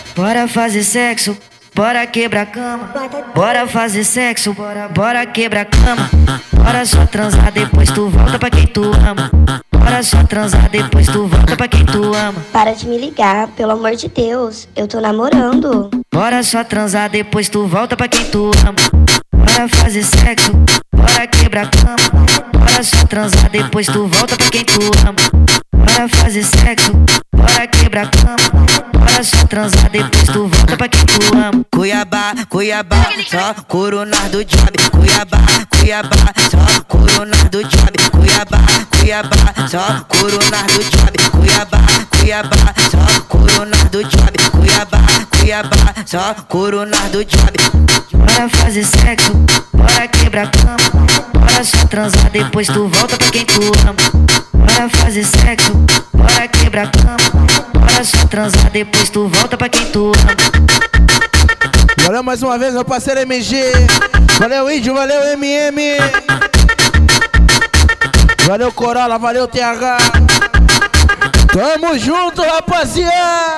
Bora fazer sexo, bora quebrar cama. Bora fazer sexo, bora quebrar cama. Bora só transar, depois tu volta pra quem tu ama. Bora só transar, depois tu volta pra quem tu ama. Para de me ligar, pelo amor de Deus, eu tô namorando. Bora só transar, depois tu volta pra quem tu ama. Bora fazer sexo, bora quebrar cama. Bora só transar, depois tu volta pra quem tu ama. Bora fazer sexo, bora quebrar cama. Bora só transar, depois tu volta pra quem tu ama. Cuiabá, Cuiabá, só coronar do job. Cuiabá, Cuiabá, só coronar do job. Cuiabá, Cuiabá, só coronar do job. Cuiabá, Cuiabá, só coronar do job. Cuiabá, Cuiabá, só coronar do job. Bora fazer sexo, bora quebrar cama. Bora só transar, depois tu volta pra quem tu ama. Bora fazer sexo, bora quebrar cama. Bora só transar, depois tu volta pra quem tu ama. Valeu mais uma vez, meu parceiro MG. Valeu, Índio, valeu, MM. Valeu, Corolla, valeu, TH. Tamo junto, rapaziada.